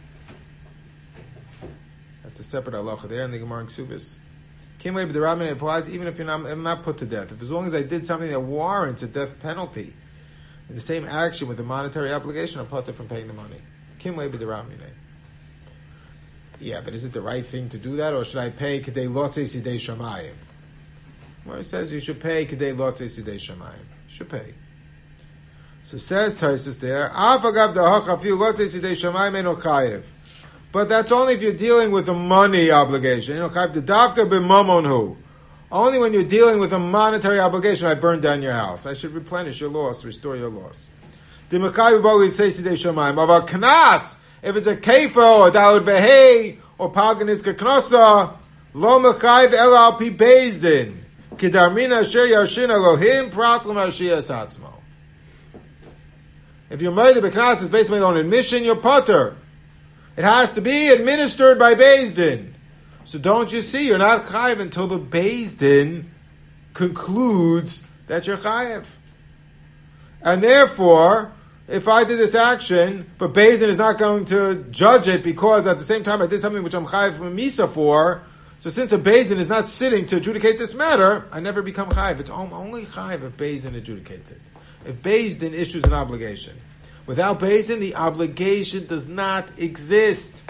That's a separate halacha there in the Gemara in Ksubis. Kimlei b'derabamine applies even if you're not, I'm not put to death. If as long as I did something that warrants a death penalty, in the same action with a monetary obligation, I'm potter from paying the money. Kimlei b'derabamine. Yeah, but is it the right thing to do that, or should I pay kedei lotzei sidei shamayim? Where it says you should pay kedei lotzei sidei shamayim. You should pay. So says Taisus there, Afagav da'hach afiu lotzei sidei shamayim eno chayev. But that's only if you're dealing with a money obligation. You know, chayev d'davka b'mamonhu. Only when you're dealing with a monetary obligation, I burn down your house. I should replenish your loss, restore your loss. D'mechayev b'oli tzei sidei shamayim. Aval knas. If it's a kefo, or daud vehei, or paganis kaknosa, lo mechayiv ela al pi bezdin, kidarmina asher yarshin Elohim prat l'marshiyas atzmo. If your murder b'knas is based on your own admission, you're potter. It has to be administered by Bezdin. So don't you see, you're not chayiv until the Bezdin concludes that you're chayiv. And therefore, if I did this action, but Bezdin is not going to judge it because at the same time I did something which I'm chayiv from Misa for, so since a Bezdin is not sitting to adjudicate this matter, I never become chayiv. It's only chayiv if Bezdin adjudicates it. If Bezdin issues an obligation. Without Bezdin, the obligation does not exist.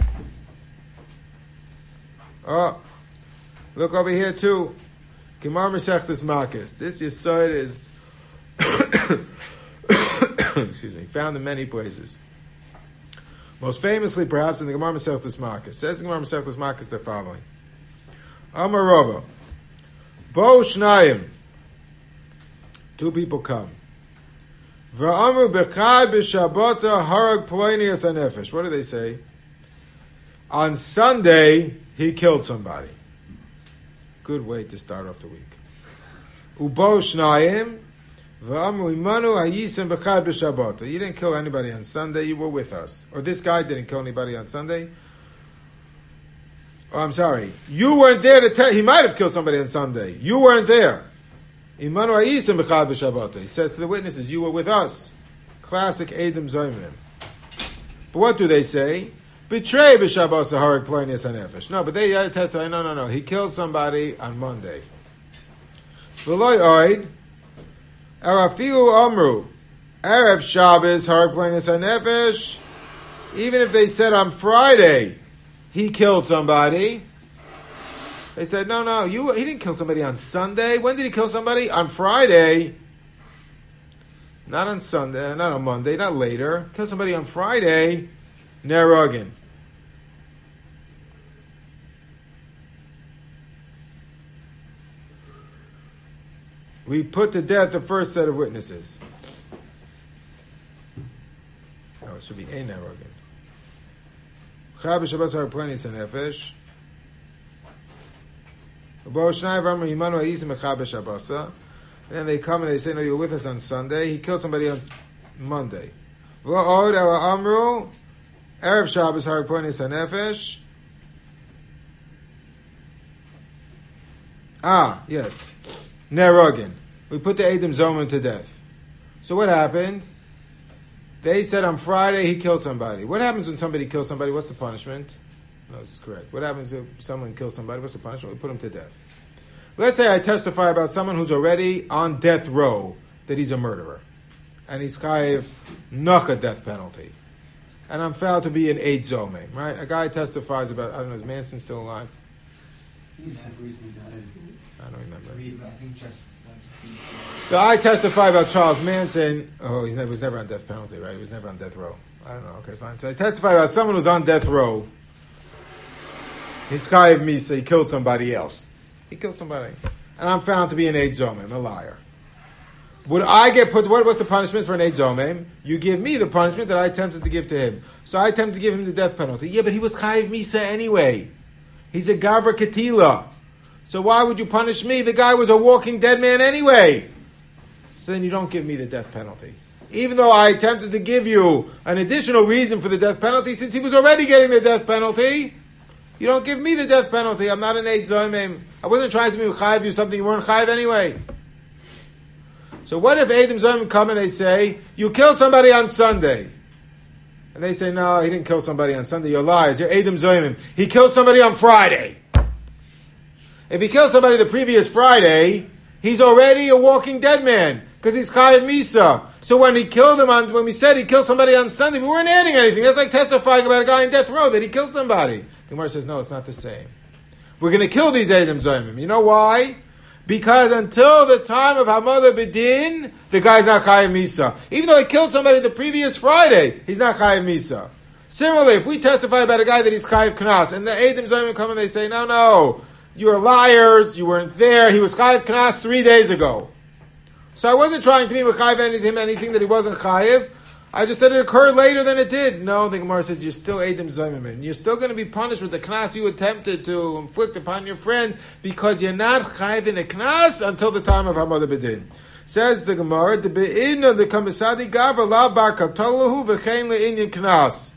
Oh, look over here too. Gemara Masechtas Makos. This Yesod is excuse me, found in many places. Most famously, perhaps, in the Gemara Masechtas Makos. Says the Gemara Masechtas Makos the following: Amar Rava, Bo Shnayim. Two people come. V'amru b'chai b'shabota harag ploinias hanefesh. What do they say? On Sunday, he killed somebody. Good way to start off the week. Ubo Shnayim. V'amru imanu hayisem b'chai b'shabota. You didn't kill anybody on Sunday, you were with us. Or this guy didn't kill anybody on Sunday. Oh, I'm sorry. You weren't there to tell, he might have killed somebody on Sunday. You weren't there. He says to the witnesses, you were with us. Classic Edom Zoymim. But what do they say? Betray b'Shabbat Saharik Plinius HaNefesh. No, but they testify, no, no, no. He killed somebody on Monday. V'loy oid, Arafiu Amru, Erev Shabbos Harik Plinius HaNefesh. Even if they said on Friday, he killed somebody, they said, no, no, you, he didn't kill somebody on Sunday. When did he kill somebody? On Friday. Not on Sunday, not on Monday, not later. Kill somebody on Friday. Nerogin. We put to death the first set of witnesses. No, it should be a Nerogin. Chab Shabbos are plenty of nefesh. And then they come and they say, no, you were with us on Sunday. He killed somebody on Monday. Erev Shabbos Harik Ploinius HaNefesh. Ah, yes. Nerogin. We put the Edom Zomim to death. So what happened? They said on Friday he killed somebody. What happens when somebody kills somebody? What's the punishment? No, this is correct. What happens if someone kills somebody? What's the punishment? We put him to death. Let's say I testify about someone who's already on death row that he's a murderer. And he's chayiv nacha death penalty. And I'm found to be an Eid Zomim, right? A guy testifies about, I don't know, is Manson still alive? He just recently died. I don't remember. I think just So I testify about Charles Manson. Oh, he was never on death penalty, right? He was never on death row. I don't know. Okay, fine. So I testify about someone who's on death row. He's chayiv misa. He killed somebody else. He killed somebody, and I'm found to be an Eid Zomim, a liar. Would I get put? What was the punishment for an Eid Zomim? You give me the punishment that I attempted to give to him. So I attempted to give him the death penalty. Yeah, but he was chayiv misa anyway. He's a gavra ketila. So why would you punish me? The guy was a walking dead man anyway. So then you don't give me the death penalty. Even though I attempted to give you an additional reason for the death penalty, since he was already getting the death penalty, you don't give me the death penalty. I'm not an Eid Zomim. I wasn't trying to be chayiv you something you weren't chayiv anyway. So what if Edom Zomim come and they say, you killed somebody on Sunday? And they say, no, he didn't kill somebody on Sunday. You're liars. You're Edom Zomim. He killed somebody on Friday. If he killed somebody the previous Friday, he's already a walking dead man because he's chayiv misa. So when he killed him on, when we said he killed somebody on Sunday, we weren't adding anything. That's like testifying about a guy in death row that he killed somebody. The Gemara says, no, it's not the same. We're going to kill these Edom Zomim. You know why? Because until the time of Hamada B'din, the guy's not chayiv misa. Even though he killed somebody the previous Friday, he's not chayiv misa. Similarly, if we testify about a guy that he's chayiv knas, and the Edom Zomim come and they say, no, no, you are liars, you weren't there, he was chayiv knas three days ago. So I wasn't trying to be chayiv anything, anything that he wasn't chayiv. I just said it occurred later than it did. No, the Gemara says you're still Edom Zomim, and you're still going to be punished with the knas you attempted to inflict upon your friend because you're not chayiv in a knas until the time of Hamada B'din. Says the Gemara, the be'inna the kamisadi gavra la bar kaptolahu v'chein le'inyan knas.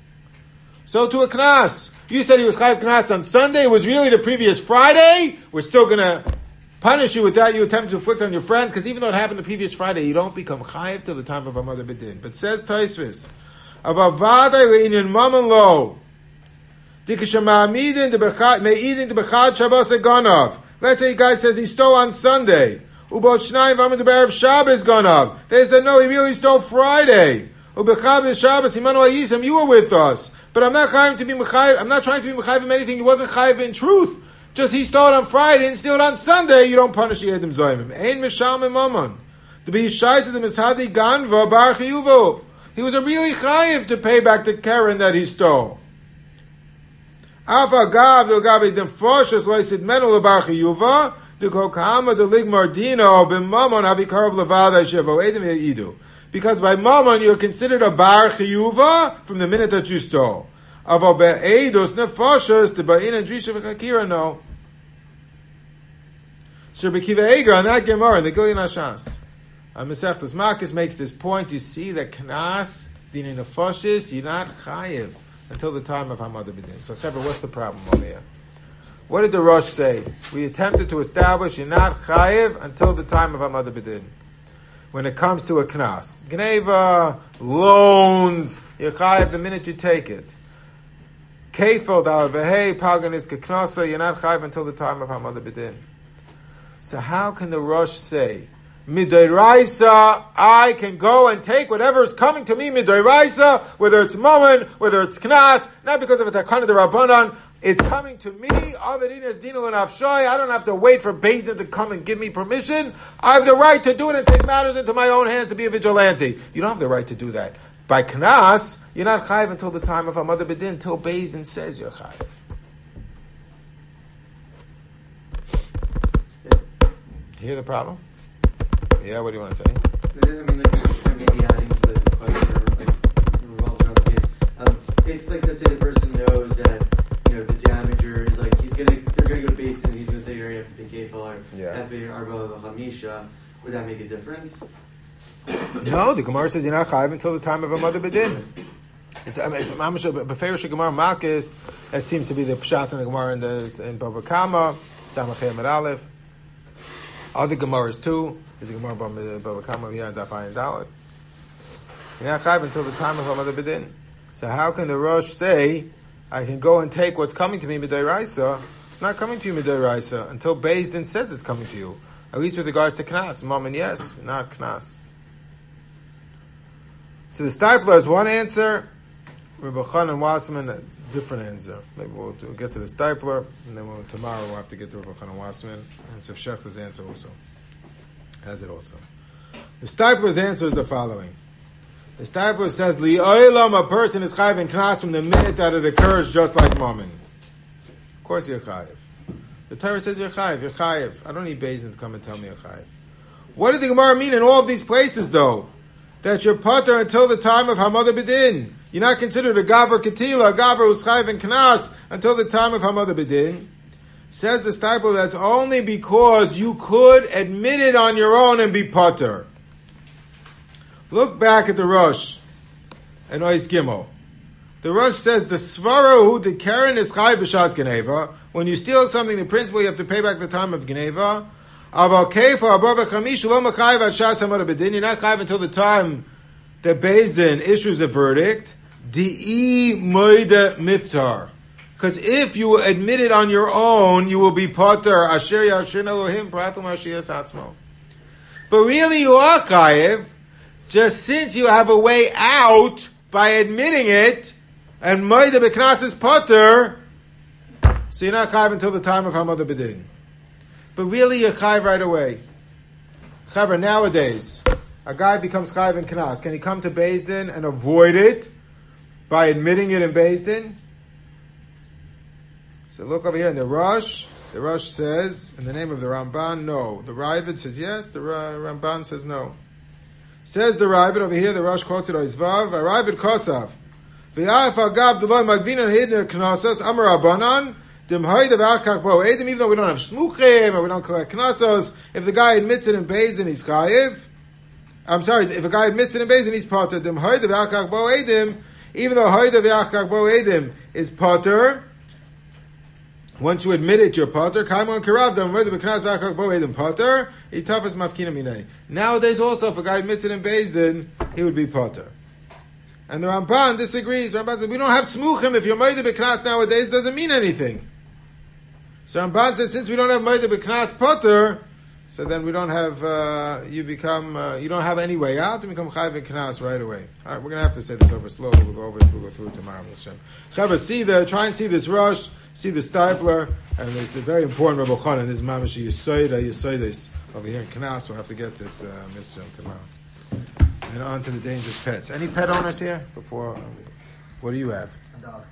So to a knas, you said he was chayiv knas on Sunday. It was really the previous Friday. We're still going to punish you with that you attempt to inflict on your friend, because even though it happened the previous Friday, you don't become chayiv till the time of Hamada B'din. But says Tosfos, avavadai le'inyan mammon lo, dikashama'amidin me'idin debechad Shabbos eganav. Let's say a guy says he stole on Sunday. Ubot shnayim v'amid b'erev Shabbos ganav. They said no, he really stole Friday. Ubechad Shabbos imanu hayisam, you were with us, but I'm not chayiv to be mechayiv. I'm not trying to be mechayiv in anything. He wasn't chayiv in truth. Just he stole it on Friday and steal it on Sunday, you don't punish the Edom Zomim. Ein mishalmim mamon. To be shayt to the mishadi ganva bar chiyuvo. He was a really chayiv to pay back the Karen that he stole. Af agav the gabi demfoshes loisid menol bar chiyuva the kokama the ligmar dino b'mamon havikarav levada shevo Edom yidu. Because by mamon you're considered a bar chiyuva from the minute that you stole. Aval be'edos nefoshes the ba'in and drisha v'chakira no. So Bekiva Eger on that Gemara in the Gilyon Hashas, uh, Masechtas Makis makes this point. You see that knas dinin nefoshes you're not chayiv until the time of Hamada B'din. So Chevra, what's the problem over here? What did the Rosh say? We attempted to establish you're not chayiv until the time of Hamada B'din. When it comes to a knas, gneva, loans, you're chayiv the minute you take it. Kefel da'avehei paganis keknasa, you're not chayiv until the time of Hamada B'din. So how can the Rosh say, Midoraisa, I can go and take whatever is coming to me, Midoraisa, whether it's Mammon, whether it's Knas, not because of a Takana de Rabbanan, it's coming to me, Avedinas Dino and Afshoy, I don't have to wait for Bezin to come and give me permission, I have the right to do it and take matters into my own hands to be a vigilante. You don't have the right to do that. By Knas, you're not chayiv until the time of Hamada B'din, until Bezin says you're chayiv. Hear the problem? Yeah, what do you want to say? I mean, like, maybe adding to the question, or like, revolves around the case. Um, if, like, let's say the person knows that, you know, the damager is like, he's gonna, they're gonna go to base and he's gonna say, you have to pay kefil or yeah. have to pay arba hamisha, would that make a difference? No, the Gemara says you're not chayiv until the time of Hamada B'din. It's I mean, it's mamash beferish Gemara Makis. That seems to be the pshat in the Gemara in the in Bava Kama Samachay Amar Aleph. Other Gemaras too. There's a Gemara Baba Kama here on Daf Ayin Dalet. You're not chayiv until the time of Hamad B'din. So how can the Rosh say, I can go and take what's coming to me Midai It's not coming to you Midai until Beis Din says it's coming to you. At least with regards to Knas. Mom and yes, not Knas. So the Stipler has one answer. Rebbe Chan and Wasserman, it's a different answer. Maybe we'll, we'll get to the Stipler, and then we'll, tomorrow we'll have to get to Rebbe Chan and Wasserman. And so Shechter's answer also has it also. The Stipler's answer is the following. The Stipler says, Li'olam, a person is chayiv in Knas from the minute that it occurs, just like Mammon. Of course you're chayiv. The Torah says you're chayiv, you're chayiv. I don't need Beis Din to come and tell me you're chayiv. What did the Gemara mean in all of these places, though? That you're pater until the time of Hamad B'din. You're not considered a Gaver Ketila, a Gaver who's chayiv in Knas until the time of Hamad B'din. Says the Stipler, that's only because you could admit it on your own and be pater. Look back at the Rosh and Ois Gimel. The Rosh says the Svara who the Karen is chayiv b'shas Geneva. When you steal something, the principle you have to pay back the time of Geneva. Aval Keifa above a chamish lo mechayiv at shas Hamad B'din. You're not chayiv until the time that Beis Din issues a verdict. Di'i moide miftar. Because if you admit it on your own, you will be pater. Asher yashin Elohim pratum Ashiyas Atzmo. But really you are chayiv, just since you have a way out by admitting it, and moide b'knas is pater, so you're not chayiv until the time of Hamad B'din. But really you're chayiv right away. Chayiv nowadays, a guy becomes chayiv in Knas. Can he come to Beis Din and avoid it by admitting it in Beis Din? So look over here in the Rosh. The Rosh says, in the name of the Ramban, no. The Ravid says yes. The Ramban says no. Says the Ravid over here. The Rosh quotes it as Vav. Ravid Kosav. V'yaf agav d'loy magvinan hidna knasas amar abanan dem hayda v'achak bo edim. Even though we don't have shmuchim or we don't collect knasos, if the guy admits it in Beis Din, he's chayiv. I'm sorry. If a guy admits it in Beis Din, he's pater. Dem hayda v'achak bo edim. Even though hayda v'achak bo edim is pater. Once you admit it, you're pater. Kaimon karav them whether b'knas v'achak bo edim pater. Itafas mafkina minay. Nowadays also, if a guy admits it in Beis Din, he would be pater. And the Ramban disagrees. Ramban says, we don't have smuchim. If you're moide b'knas nowadays, it doesn't mean anything. So Ramban says, since we don't have moide b'knas pater, so then we don't have, uh, you become, uh, you don't have any way out, and become chayiv b'knas right away. All right, we're going to have to say this over slowly. We'll go over it, we'll go through it tomorrow. Chavah, see the, try and see this Rosh, see the Stipler, and it's a very important Rebbe Chanan. This is Mamash Yisoida, Yisoidis, over here in Knas. We'll have to get to it, uh, Mister tomorrow. And on to the dangerous pets. Any pet owners here? Before, um, what do you have? A dog.